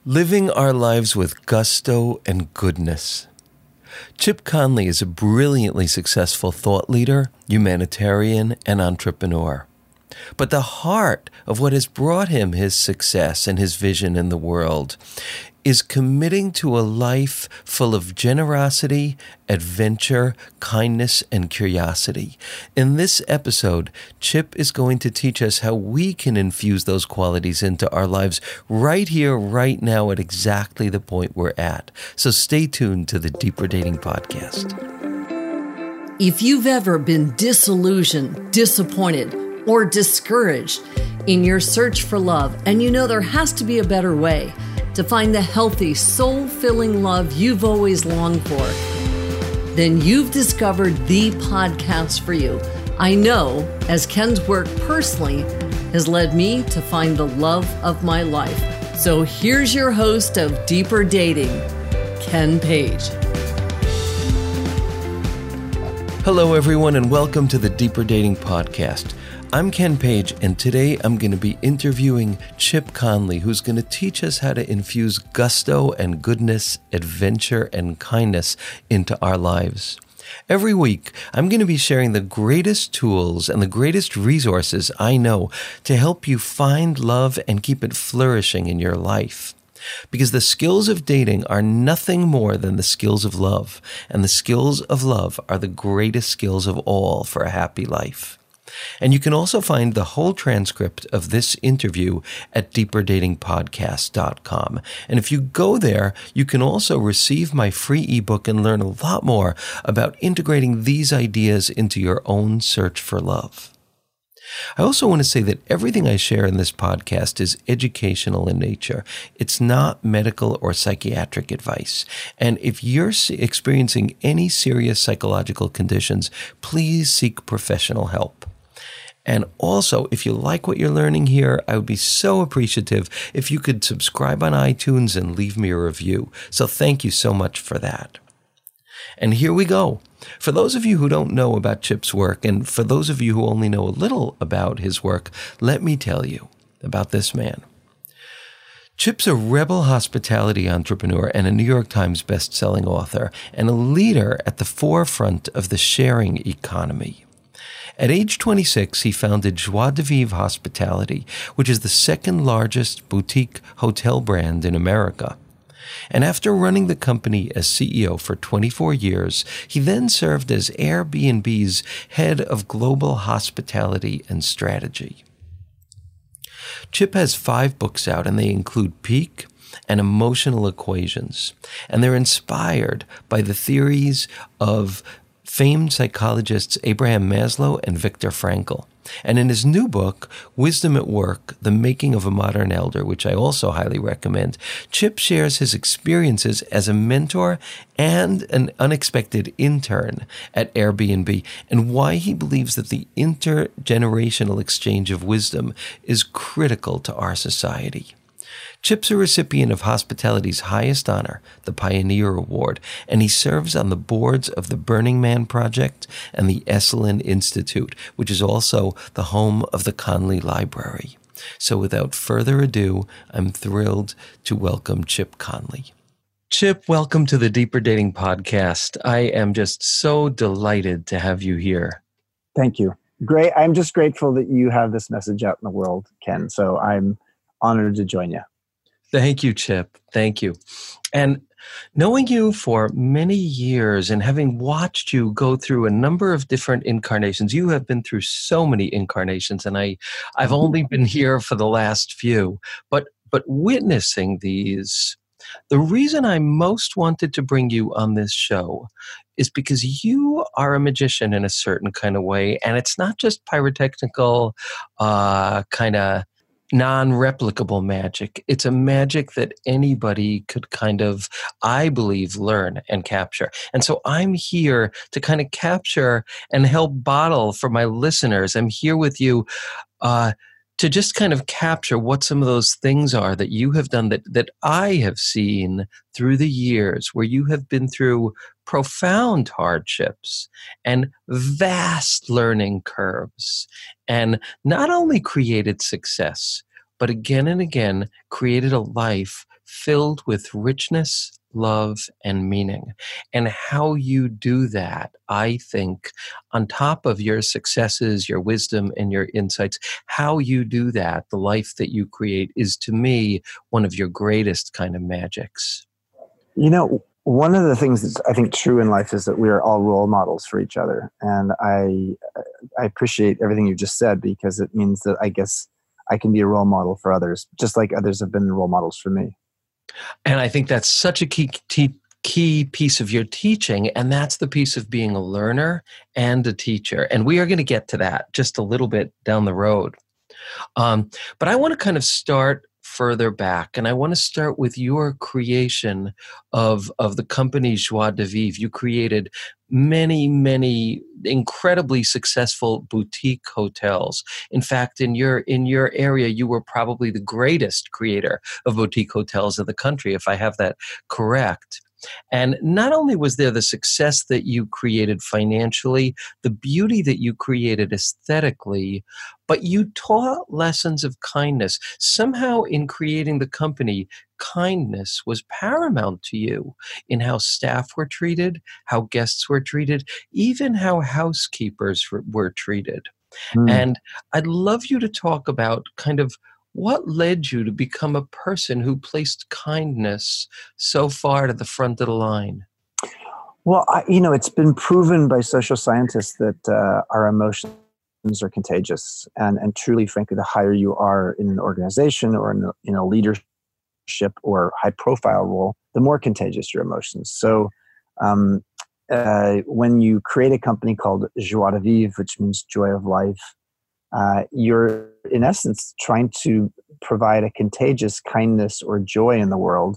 Living our lives with gusto and goodness. Chip Conley is a brilliantly successful thought leader, humanitarian, and entrepreneur. But the heart of what has brought him his success and his vision in the world is committing to a life full of generosity, adventure, kindness, and curiosity. In this episode, Chip is going to teach us how we can infuse those qualities into our lives right here, right now, at exactly the point we're at. So stay tuned to the Deeper Dating Podcast. If you've ever been disillusioned, disappointed, or discouraged in your search for love, and you know there has to be a better way to find the healthy, soul-filling love you've always longed for, then you've discovered the podcast for you. I know, as Ken's work personally has led me to find the love of my life. So here's your host of Deeper Dating, Ken Page. Hello, everyone, and welcome to the Deeper Dating Podcast. I'm Ken Page, and today I'm going to be interviewing Chip Conley, who's going to teach us how to infuse gusto and goodness, adventure and kindness into our lives. Every week, I'm going to be sharing the greatest tools and the greatest resources I know to help you find love and keep it flourishing in your life. Because the skills of dating are nothing more than the skills of love, and the skills of love are the greatest skills of all for a happy life. And you can also find the whole transcript of this interview at deeperdatingpodcast.com. And if you go there, you can also receive my free ebook and learn a lot more about integrating these ideas into your own search for love. I also want to say that everything I share in this podcast is educational in nature. It's not medical or psychiatric advice. And if you're experiencing any serious psychological conditions, please seek professional help. And also, if you like what you're learning here, I would be so appreciative if you could subscribe on iTunes and leave me a review. So thank you so much for that. And here we go. For those of you who don't know about Chip's work, and for those of you who only know a little about his work, let me tell you about this man. Chip's a rebel hospitality entrepreneur and a New York Times best-selling author, and a leader at the forefront of the sharing economy. At age 26, he founded Joie de Vivre Hospitality, which is the second largest boutique hotel brand in America. And after running the company as CEO for 24 years, he then served as Airbnb's head of global hospitality and strategy. Chip has 5 books out, and they include Peak and Emotional Equations. And they're inspired by the theories of famed psychologists Abraham Maslow and Viktor Frankl. And in his new book, Wisdom at Work, The Making of a Modern Elder, which I also highly recommend, Chip shares his experiences as a mentor and an unexpected intern at Airbnb, and why he believes that the intergenerational exchange of wisdom is critical to our society. Chip's a recipient of hospitality's highest honor, the Pioneer Award, and he serves on the boards of the Burning Man Project and the Esalen Institute, which is also the home of the Conley Library. So without further ado, I'm thrilled to welcome Chip Conley. Chip, welcome to the Deeper Dating Podcast. I am just so delighted to have you here. Thank you. Great. I'm just grateful that you have this message out in the world, Ken. So I'm honored to join you. Thank you, Chip. Thank you. And knowing you for many years and having watched you go through a number of different incarnations, you have been through so many incarnations, and I've only been here for the last few. But witnessing these, the reason I most wanted to bring you on this show is because you are a magician in a certain kind of way, and it's not just pyrotechnical kind of non-replicable magic. It's a magic that anybody could kind of, I believe, learn and capture. And so I'm here to kind of capture and help bottle for my listeners. I'm here with you to just kind of capture what some of those things are that you have done that I have seen through the years, where you have been through profound hardships and vast learning curves, and not only created success, but again and again created a life filled with richness, love, and meaning. And how you do that, I think, on top of your successes, your wisdom, and your insights, how you do that, the life that you create, is to me one of your greatest kind of magics. One of the things that's I think true in life is that we are all role models for each other. And I appreciate everything you just said, because it means that I guess I can be a role model for others, just like others have been role models for me. And I think that's such a key piece of your teaching, and that's the piece of being a learner and a teacher. And we are going to get to that just a little bit down the road. But I want to kind of start further back, and I want to start with your creation of the company Joie de Vivre. You created many incredibly successful boutique hotels. In fact, in your area, you were probably the greatest creator of boutique hotels in the country, if I have that correct. And not only was there the success that you created financially, the beauty that you created aesthetically, but you taught lessons of kindness. Somehow in creating the company, kindness was paramount to you in how staff were treated, how guests were treated, even how housekeepers were treated. And I'd love you to talk about kind of what led you to become a person who placed kindness so far to the front of the line? Well, it's been proven by social scientists that our emotions are contagious. And truly, frankly, the higher you are in an organization or in a leadership or high-profile role, the more contagious your emotions. So when you create a company called Joie de Vivre, which means joy of life, you're in essence trying to provide a contagious kindness or joy in the world,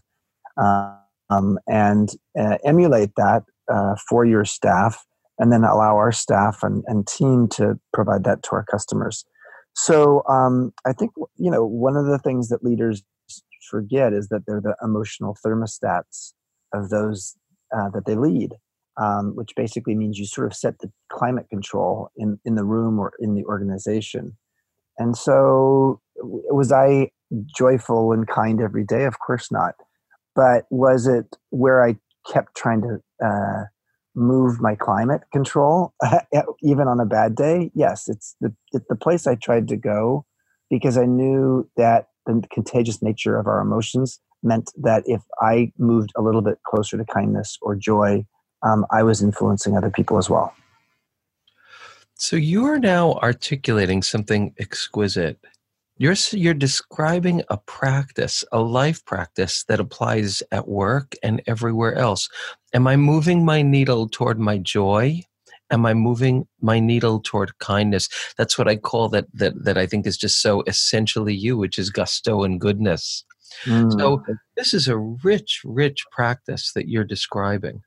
and emulate that for your staff, and then allow our staff and team to provide that to our customers. So I think one of the things that leaders forget is that they're the emotional thermostats of those that they lead. Which basically means you sort of set the climate control in the room or in the organization. And so was I joyful and kind every day? Of course not. But was it where I kept trying to move my climate control, even on a bad day? Yes, it's the place I tried to go, because I knew that the contagious nature of our emotions meant that if I moved a little bit closer to kindness or joy, I was influencing other people as well. So you are now articulating something exquisite. You're describing a practice, a life practice that applies at work and everywhere else. Am I moving my needle toward my joy? Am I moving my needle toward kindness? That's what I call that I think is just so essentially you, which is gusto and goodness. So this is a rich practice that you're describing.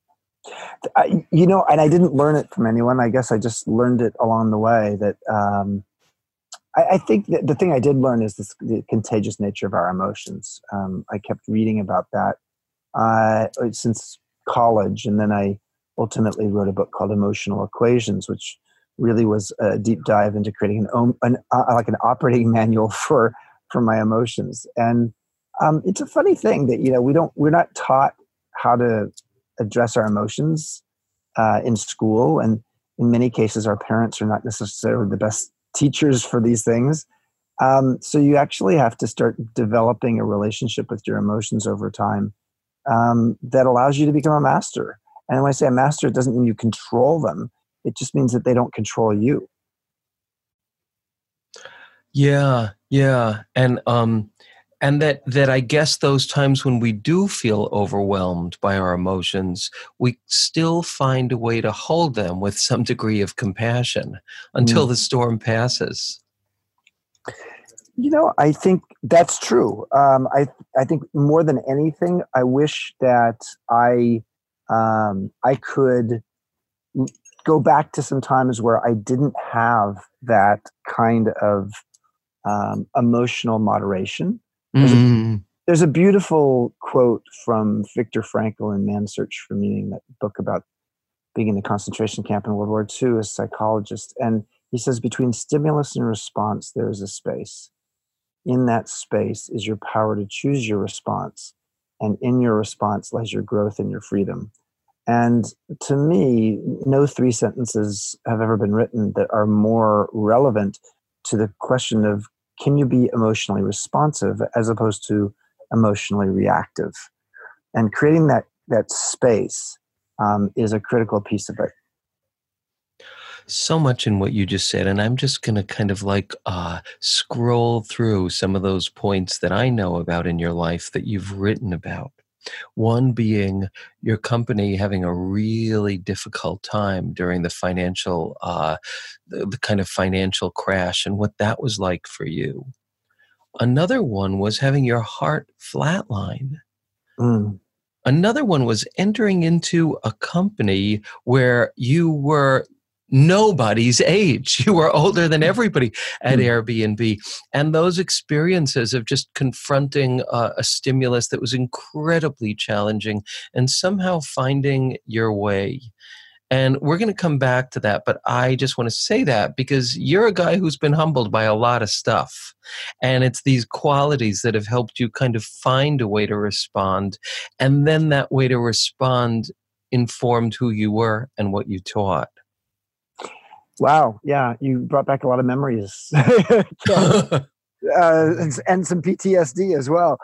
And I didn't learn it from anyone. I guess I just learned it along the way. That I think that the thing I did learn is the contagious nature of our emotions. I kept reading about that since college, and then I ultimately wrote a book called Emotional Equations, which really was a deep dive into creating an operating manual for my emotions. And it's a funny thing that we're not taught how to address our emotions in school, and in many cases our parents are not necessarily the best teachers for these things. So you actually have to start developing a relationship with your emotions over time that allows you to become a master. And when I say a master, it doesn't mean you control them. It just means that they don't control you. Yeah. And that I guess those times when we do feel overwhelmed by our emotions, we still find a way to hold them with some degree of compassion until the storm passes. I think that's true. I think more than anything, I wish that I could go back to some times where I didn't have that kind of emotional moderation. There's a beautiful quote from Viktor Frankl in Man's Search for Meaning, that book about being in the concentration camp in World War II as a psychologist. And he says, between stimulus and response, there is a space. in that space is your power to choose your response. And in your response lies your growth and your freedom. And to me, no three sentences have ever been written that are more relevant to the question of, can you be emotionally responsive as opposed to emotionally reactive? And creating that space is a critical piece of it. So much in what you just said, and I'm just going to kind of like scroll through some of those points that I know about in your life that you've written about. One being your company having a really difficult time during the financial, the kind of financial crash and what that was like for you. Another one was having your heart flatline. Mm. Another one was entering into a company where you were nobody's age. You were older than everybody at Airbnb. And those experiences of just confronting a stimulus that was incredibly challenging and somehow finding your way. And we're going to come back to that, but I just want to say that because you're a guy who's been humbled by a lot of stuff. And it's these qualities that have helped you kind of find a way to respond. And then that way to respond informed who you were and what you taught. Wow. Yeah. You brought back a lot of memories and some PTSD as well.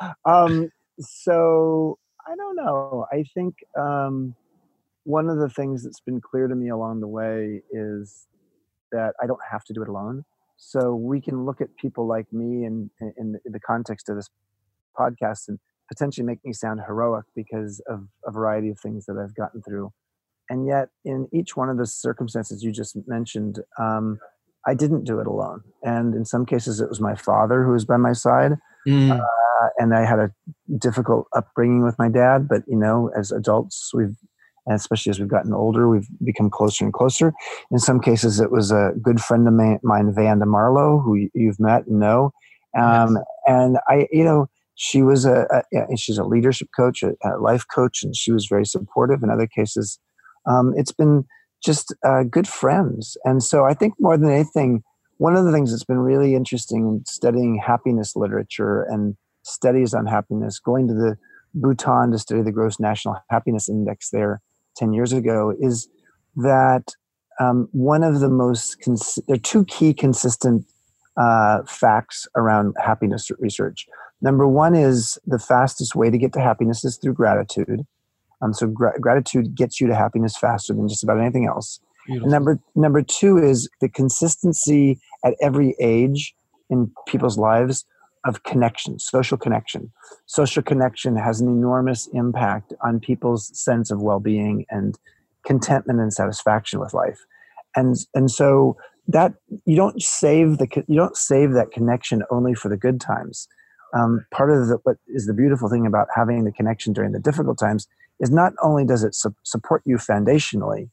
So I don't know. I think one of the things that's been clear to me along the way is that I don't have to do it alone. So we can look at people like me in the context of this podcast and potentially make me sound heroic because of a variety of things that I've gotten through. And yet in each one of the circumstances you just mentioned, I didn't do it alone. And in some cases it was my father who was by my side. And I had a difficult upbringing with my dad, but as adults, and especially as we've gotten older, we've become closer and closer. In some cases, it was a good friend of mine, Vanda Marlowe, who you've met and know. Yes. And she was she's a leadership coach, a life coach, and she was very supportive. In other cases, it's been just good friends. And so I think more than anything, one of the things that's been really interesting in studying happiness literature and studies on happiness, going to the Bhutan to study the Gross National Happiness Index there 10 years ago, is that one of the there are two key consistent facts around happiness research. Number one is the fastest way to get to happiness is through gratitude. So gratitude gets you to happiness faster than just about anything else. And number two is the consistency at every age in people's lives of connection, social connection. Social connection has an enormous impact on people's sense of well-being and contentment and satisfaction with life. And so that you don't save that connection only for the good times. Part of what is the beautiful thing about having the connection during the difficult times is not only does it support you foundationally,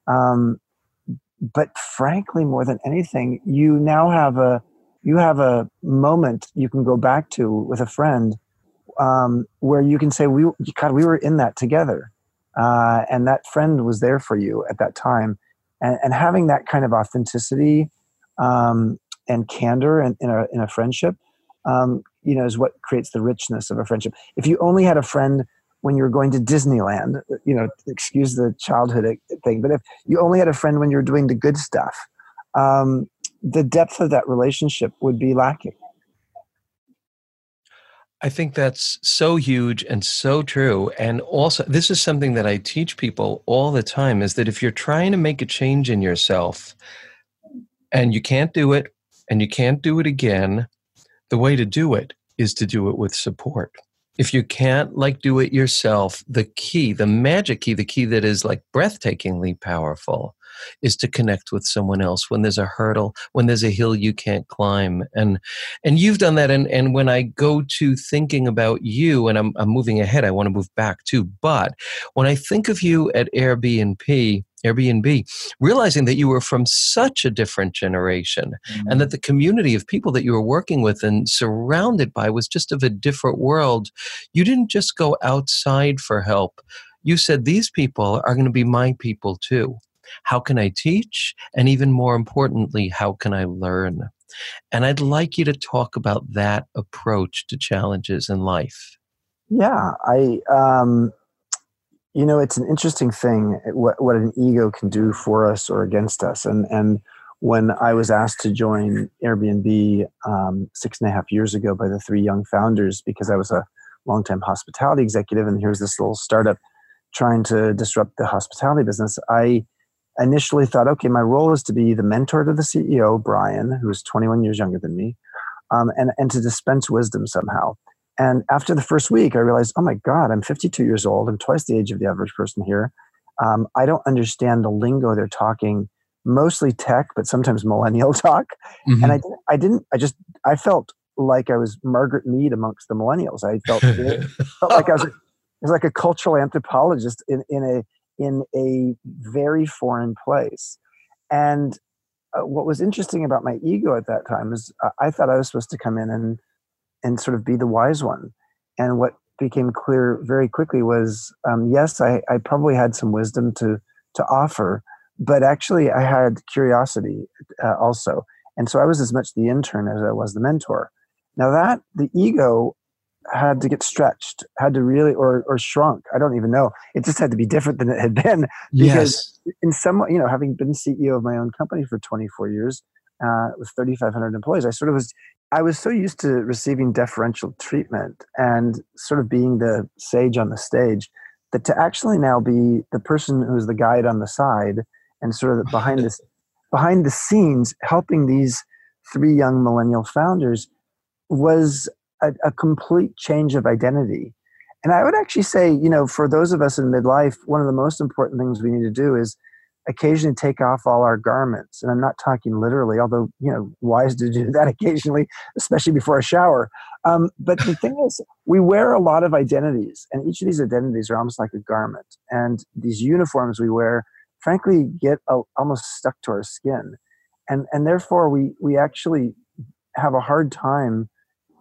but frankly, more than anything, you now have a moment you can go back to with a friend where you can say, we were in that together. And that friend was there for you at that time. And having that kind of authenticity and candor in a friendship, is what creates the richness of a friendship. If you only had a friend when you were going to Disneyland, excuse the childhood thing, but if you only had a friend when you were doing the good stuff, the depth of that relationship would be lacking. I think that's so huge and so true. And also, this is something that I teach people all the time, is that if you're trying to make a change in yourself and you can't do it and you can't do it again, the way to do it is to do it with support. If you can't do it yourself, the magic key, the key that is breathtakingly powerful is to connect with someone else when there's a hurdle, when there's a hill you can't climb. And you've done that. And when I go to thinking about you, and I'm moving ahead, I want to move back too. But when I think of you at Airbnb, realizing that you were from such a different generation and that the community of people that you were working with and surrounded by was just of a different world, you didn't just go outside for help. You said, these people are going to be my people too. How can I teach? And even more importantly, how can I learn? And I'd like you to talk about that approach to challenges in life. Yeah, it's an interesting thing what an ego can do for us or against us. And when I was asked to join Airbnb 6.5 years ago by the three young founders, because I was a longtime hospitality executive, and here's this little startup trying to disrupt the hospitality business, I initially thought, okay, my role is to be the mentor to the CEO, Brian, who is 21 years younger than me, and to dispense wisdom somehow. And after the first week, I realized, oh my God, I'm 52 years old. I'm twice the age of the average person here. I don't understand the lingo they're talking, mostly tech, but sometimes millennial talk. Mm-hmm. And I felt like I was Margaret Mead amongst the millennials. I felt like I was like a cultural anthropologist in a very foreign place. And what was interesting about my ego at that time is I thought I was supposed to come in and sort of be the wise one. And what became clear very quickly was, yes, I probably had some wisdom to offer, but actually I had curiosity also. And so I was as much the intern as I was the mentor. Now that the ego had to get stretched, had to really, or shrunk. I don't even know. It just had to be different than it had been. Because in some, having been CEO of my own company for 24 years, with 3,500 employees, I was so used to receiving deferential treatment and sort of being the sage on the stage, that to actually now be the person who's the guide on the side and sort of behind the scenes, helping these three young millennial founders was a complete change of identity. And I would actually say, for those of us in midlife, one of the most important things we need to do is occasionally take off all our garments. And I'm not talking literally, although, wise to do that occasionally, especially before a shower. But the thing is, we wear a lot of identities, and each of these identities are almost like a garment. And these uniforms we wear, frankly, get almost stuck to our skin. And therefore, we actually have a hard time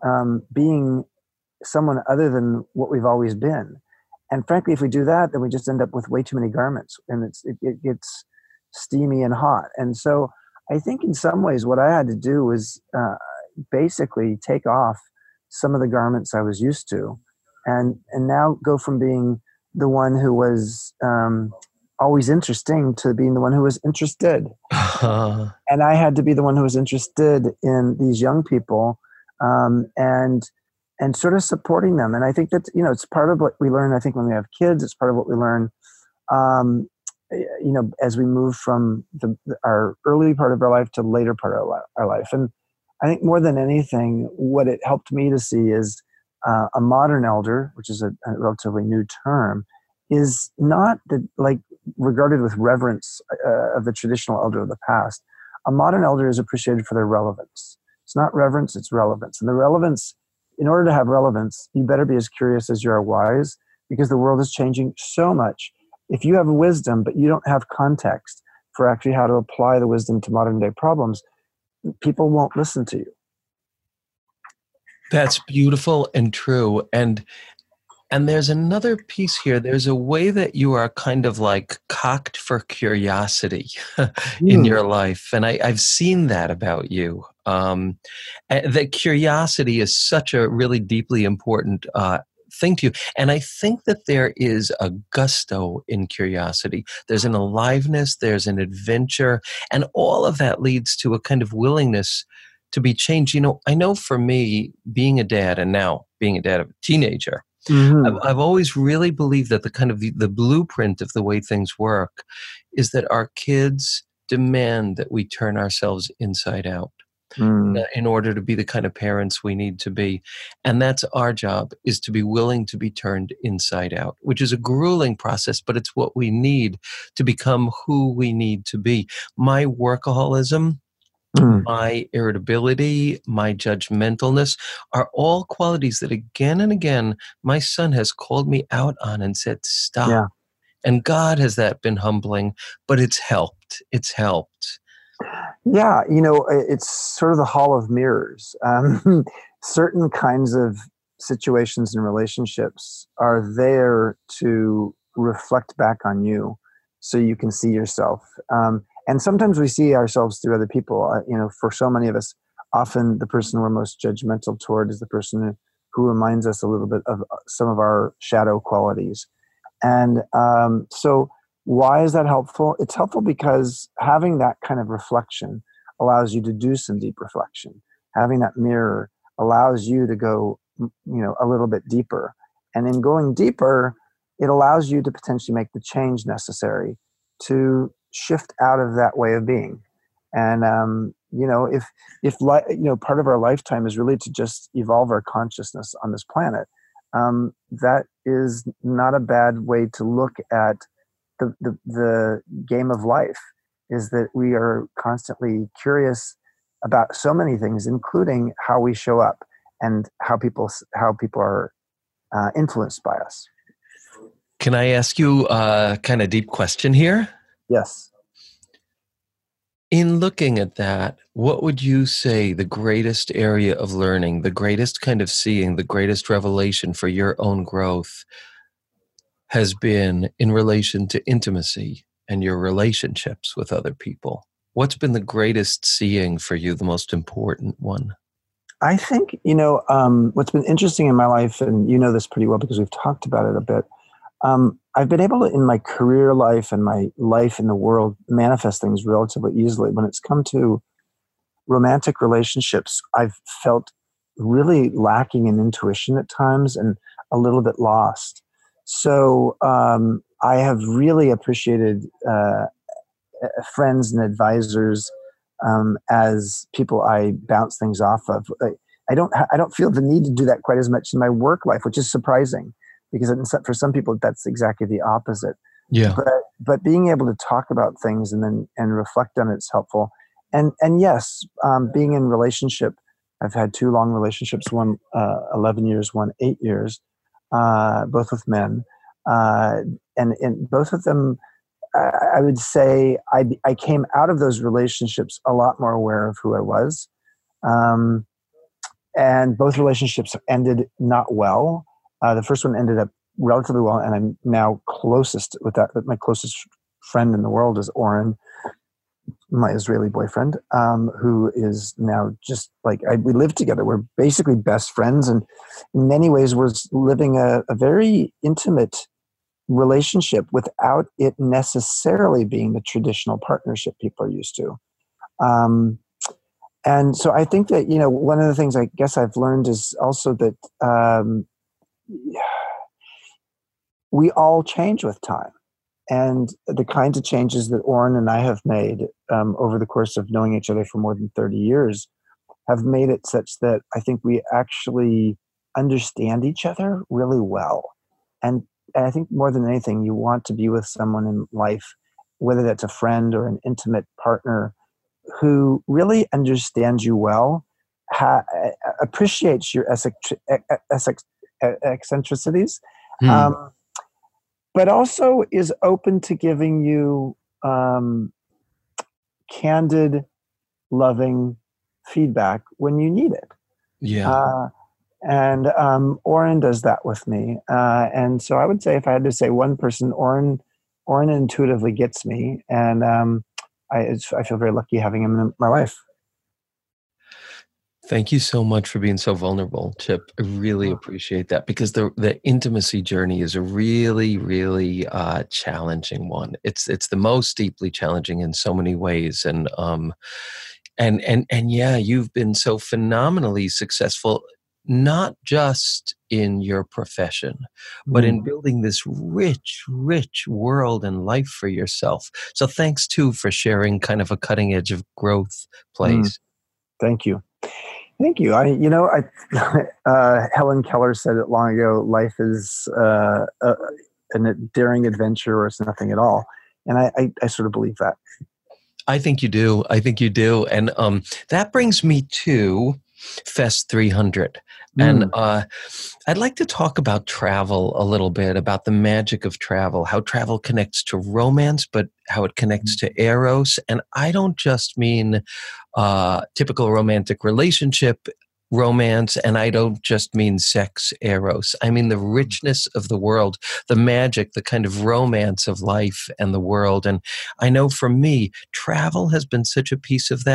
being someone other than what we've always been. And frankly, if we do that, then we just end up with way too many garments, and it gets steamy and hot. And so I think in some ways what I had to do was basically take off some of the garments I was used to, and now go from being the one who was always interesting to being the one who was interested. And I had to be the one who was interested in these young people, and sort of supporting them. And I think that, it's part of what we learn, I think, when we have kids. It's part of what we learn, as we move from our early part of our life to later part of our life. And I think more than anything, what it helped me to see is a modern elder, which is a relatively new term, is not regarded with reverence of the traditional elder of the past. A modern elder is appreciated for their relevance. It's not reverence, it's relevance. And the relevance, in order to have relevance, you better be as curious as you are wise, because the world is changing so much. If you have wisdom, but you don't have context for actually how to apply the wisdom to modern day problems, people won't listen to you. That's beautiful and true. And there's another piece here. There's a way that you are kind of like cocked for curiosity in your life. And I've seen that about you. That curiosity is such a really deeply important thing to you. And I think that there is a gusto in curiosity. There's an aliveness, there's an adventure, and all of that leads to a kind of willingness to be changed. I know for me, being a dad, and now being a dad of a teenager, I've always really believed that the kind of the blueprint of the way things work is that our kids demand that we turn ourselves inside out in order to be the kind of parents we need to be. And that's our job, is to be willing to be turned inside out, which is a grueling process, but it's what we need to become who we need to be. My workaholism, my irritability, my judgmentalness are all qualities that again and again my son has called me out on and said, stop. Yeah. And God, has that been humbling, but it's helped. It's helped. Yeah, it's sort of the hall of mirrors. Certain kinds of situations and relationships are there to reflect back on you so you can see yourself. And sometimes we see ourselves through other people. For so many of us, often the person we're most judgmental toward is the person who reminds us a little bit of some of our shadow qualities. And so why is that helpful? It's helpful because having that kind of reflection allows you to do some deep reflection. Having that mirror allows you to go, a little bit deeper. And in going deeper, it allows you to potentially make the change necessary to shift out of that way of being. And if part of our lifetime is really to just evolve our consciousness on this planet, that is not a bad way to look at the game of life. Is that we are constantly curious about so many things, including how we show up and how people are influenced by us. Can I ask you a kind of deep question here? Yes. In looking at that, what would you say the greatest area of learning, the greatest kind of seeing, the greatest revelation for your own growth has been in relation to intimacy and your relationships with other people? What's been the greatest seeing for you, the most important one? I think, what's been interesting in my life, and you know this pretty well because we've talked about it a bit, I've been able to, in my career life and my life in the world, manifest things relatively easily. When it's come to romantic relationships, I've felt really lacking in intuition at times and a little bit lost. So I have really appreciated friends and advisors as people I bounce things off of. I don't feel the need to do that quite as much in my work life, which is surprising because for some people that's exactly the opposite. Yeah. But being able to talk about things and reflect on it's helpful. And yes, being in relationship, I've had 2 long relationships, one 11 years, one 8 years, both with men, and in both of them, I would say I came out of those relationships a lot more aware of who I was. And both relationships ended not well. The first one ended up relatively well, and I'm now closest with that. My closest friend in the world is Oren, my Israeli boyfriend, who is now just like, we live together. We're basically best friends, and in many ways we're living a very intimate relationship without it necessarily being the traditional partnership people are used to. And so I think that, one of the things I guess I've learned is also that we all change with time. And the kinds of changes that Oren and I have made over the course of knowing each other for more than 30 years have made it such that I think we actually understand each other really well. And I think more than anything, you want to be with someone in life, whether that's a friend or an intimate partner, who really understands you well, appreciates your eccentricities, but also is open to giving you candid, loving feedback when you need it. Yeah. And Oren does that with me. And so I would say if I had to say one person, Oren intuitively gets me. And I feel very lucky having him in my life. Thank you so much for being so vulnerable, Chip. I really appreciate that because the intimacy journey is a really, really challenging one. It's the most deeply challenging in so many ways. And yeah, you've been so phenomenally successful, not just in your profession, but in building this rich, rich world and life for yourself. So thanks too for sharing kind of a cutting edge of growth place. Thank you. Thank you. Helen Keller said it long ago, life is a daring adventure or it's nothing at all. And I sort of believe that. I think you do. And that brings me to Fest 300. And I'd like to talk about travel a little bit, about the magic of travel, how travel connects to romance, but how it connects to eros. And I don't just mean typical romantic relationship romance, and I don't just mean sex eros. I mean the richness of the world, the magic, the kind of romance of life and the world. And I know for me, travel has been such a piece of that.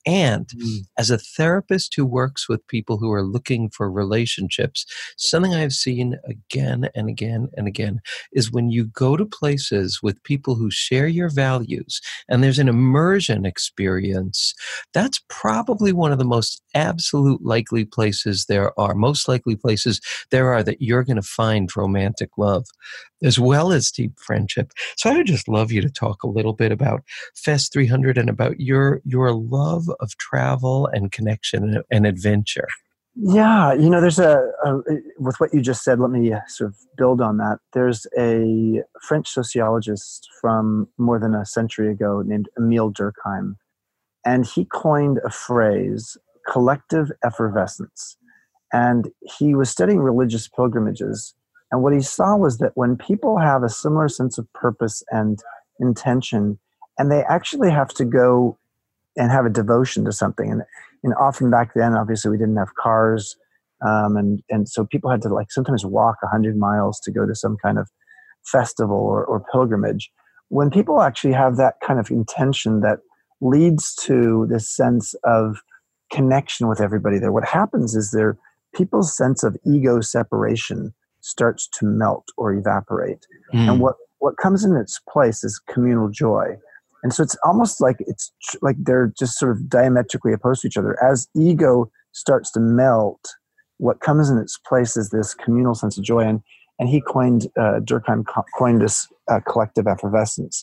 And as a therapist who works with people who are looking for relationships, something I've seen again and again and again is when you go to places with people who share your values and there's an immersion experience, that's probably one of the most absolute likely places there are, most likely places there are that you're going to find romantic love as well as deep friendship. So I would just love you to talk a little bit about Fest 300 and about your love of travel and connection and adventure. Yeah, there's with what you just said, let me sort of build on that. There's a French sociologist from more than a century ago named Émile Durkheim, and he coined a phrase, collective effervescence. And he was studying religious pilgrimages. And what he saw was that when people have a similar sense of purpose and intention, and they actually have to go and have a devotion to something, and often back then, obviously, we didn't have cars, and so people had to sometimes walk 100 miles to go to some kind of festival or pilgrimage. When people actually have that kind of intention that leads to this sense of connection with everybody there, what happens is people's sense of ego separation starts to melt or evaporate. And what comes in its place is communal joy. And so it's almost like they're just sort of diametrically opposed to each other. As ego starts to melt, what comes in its place is this communal sense of joy. And he Durkheim coined this collective effervescence.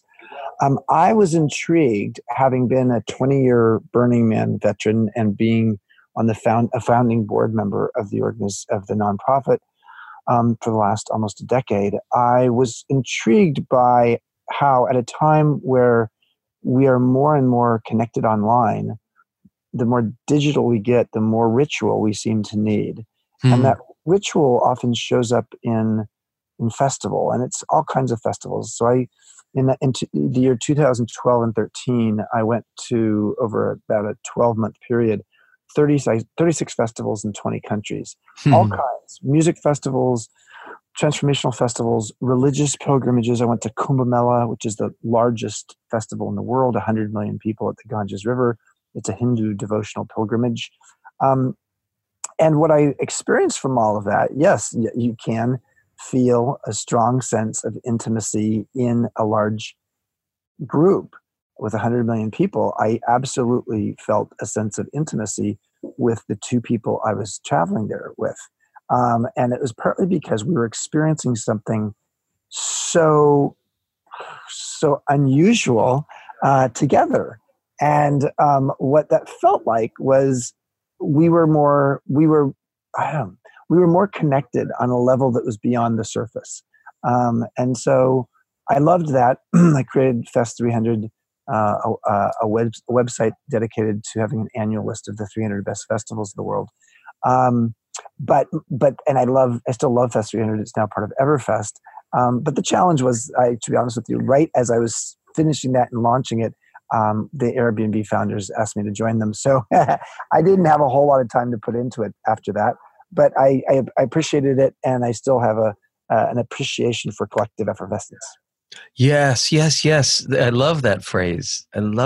I was intrigued, having been a 20-year Burning Man veteran and being on a founding board member of the nonprofit for the last almost a decade. I was intrigued by how, at a time where we are more and more connected online, the more digital we get, the more ritual we seem to need. And that ritual often shows up in festival, and it's all kinds of festivals. So in the year 2012 and 13, I went to, over about a 12-month period, 36 festivals in 20 countries, all kinds, music festivals, transformational festivals, religious pilgrimages. I went to Kumbh Mela, which is the largest festival in the world, 100 million people at the Ganges River. It's a Hindu devotional pilgrimage. And what I experienced from all of that, yes, you can feel a strong sense of intimacy in a large group with 100 million people. I absolutely felt a sense of intimacy with the two people I was traveling there with. And it was partly because we were experiencing something so unusual together. And what that felt like was we were more connected on a level that was beyond the surface. And so I loved that. I created Fest 300, a website dedicated to having an annual list of the 300 best festivals in the world. But I still love Fest 300. It's now part of Everfest. But the challenge was, to be honest with you, right as I was finishing that and launching it, the Airbnb founders asked me to join them. So I didn't have a whole lot of time to put into it after that. But I appreciated it, and I still have an appreciation for collective effervescence. Yes. I love that phrase. And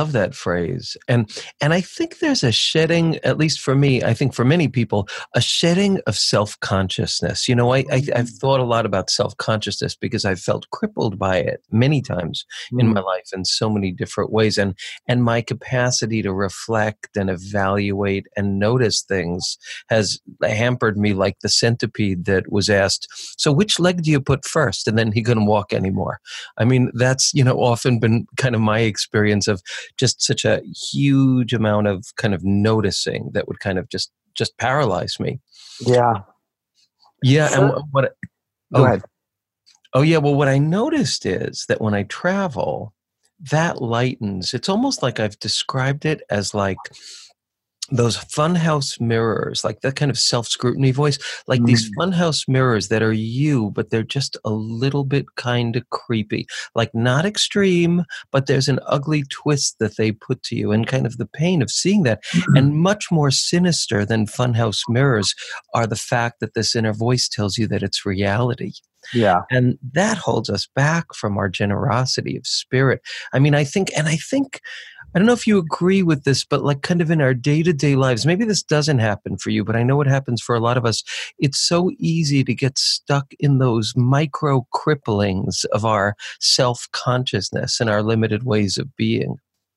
I think there's a shedding, at least for me, I think for many people, a shedding of self-consciousness. I've thought a lot about self-consciousness because I've felt crippled by it many times in my life in so many different ways. And my capacity to reflect and evaluate and notice things has hampered me like the centipede that was asked, so which leg do you put first? And then he couldn't walk anymore. I mean, that's, often been kind of my experience of just such a huge amount of kind of noticing that would kind of just paralyze me. Yeah. Yeah. Sure. And Go ahead. Oh, yeah. Well, what I noticed is that when I travel, that lightens. It's almost like I've described it as like those funhouse mirrors, like that kind of self-scrutiny voice, like these funhouse mirrors that are you, but they're just a little bit kind of creepy, like not extreme, but there's an ugly twist that they put to you, and kind of the pain of seeing that. And much more sinister than funhouse mirrors are the fact that this inner voice tells you that it's reality. Yeah. And that holds us back from our generosity of spirit. I mean, I think I don't know if you agree with this, but like kind of in our day-to-day lives, maybe this doesn't happen for you, but I know it happens for a lot of us. It's so easy to get stuck in those micro cripplings of our self-consciousness and our limited ways of being.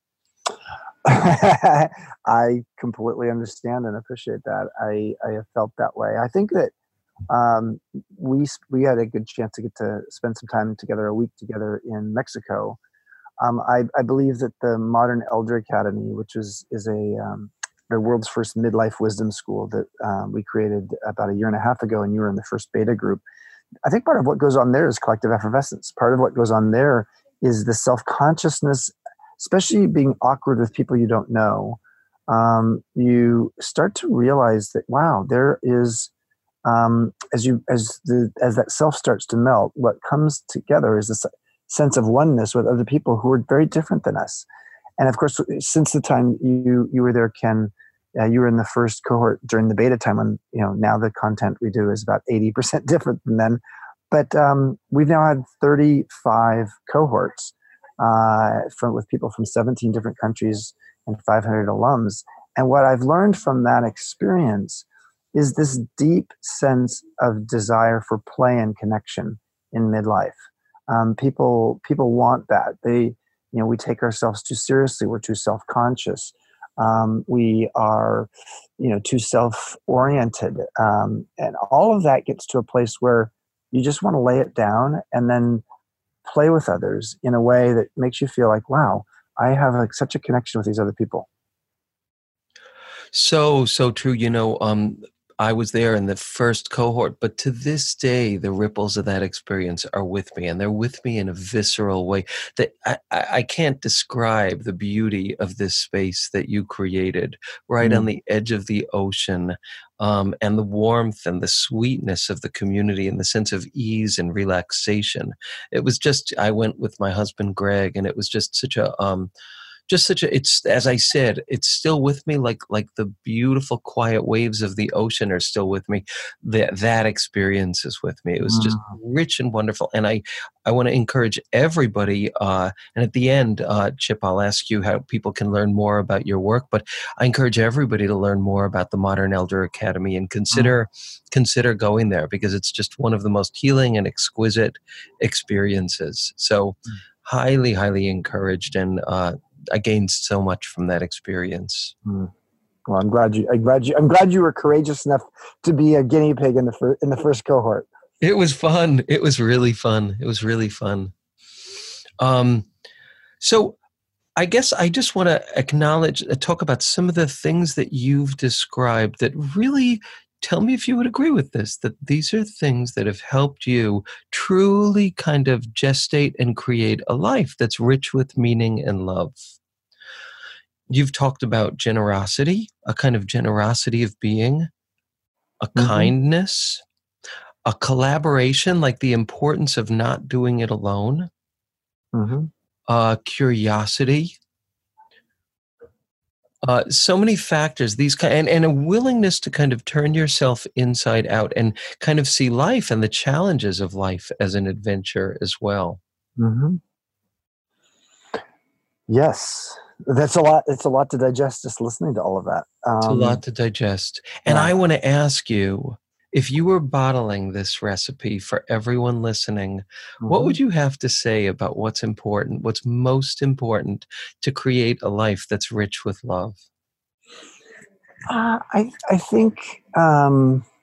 I completely understand and appreciate that. I have felt that way. I think that we had a good chance to get to spend some time together, a week together in Mexico. I believe that the Modern Elder Academy, which is the world's first midlife wisdom school that we created about a year and a half ago, and you were in the first beta group. I think part of what goes on there is collective effervescence. Part of what goes on there is the self-consciousness, especially being awkward with people you don't know. You start to realize that, wow, there is, as that self starts to melt, what comes together is this sense of oneness with other people who are very different than us. And of course, since the time you were there, Ken, you were in the first cohort during the beta time, and now the content we do is about 80% different than then. But we've now had 35 cohorts with people from 17 different countries and 500 alums. And what I've learned from that experience is this deep sense of desire for play and connection in midlife. People want that. We take ourselves too seriously. We're too self-conscious. We are, too self-oriented. And all of that gets to a place where you just want to lay it down and then play with others in a way that makes you feel like, wow, I have such a connection with these other people. So true. I was there in the first cohort, but to this day, the ripples of that experience are with me, and they're with me in a visceral way that I can't describe the beauty of this space that you created right on the edge of the ocean, and the warmth and the sweetness of the community and the sense of ease and relaxation. It was I went with my husband, Greg, and it was just such a, it's, as I said, it's still with me, like the beautiful quiet waves of the ocean are still with me. That experience is with me. It was just rich and wonderful. And I want to encourage everybody, and at the end, Chip, I'll ask you how people can learn more about your work, but I encourage everybody to learn more about the Modern Elder Academy and consider going there, because it's just one of the most healing and exquisite experiences. So highly, highly encouraged, and I gained so much from that experience. Well, I'm glad you were courageous enough to be a guinea pig in the first cohort. It was fun. It was really fun. So I guess I just want to talk about some of the things that you've described that really, tell me if you would agree with this, that these are things that have helped you truly kind of gestate and create a life that's rich with meaning and love. You've talked about generosity, a kind of generosity of being, a kindness, a collaboration, like the importance of not doing it alone, curiosity, so many factors, and a willingness to kind of turn yourself inside out and kind of see life and the challenges of life as an adventure as well. Yes, that's a lot. It's a lot to digest just listening to all of that. It's a lot to digest. And I want to ask you, if you were bottling this recipe for everyone listening, what would you have to say about what's important, what's most important to create a life that's rich with love? I think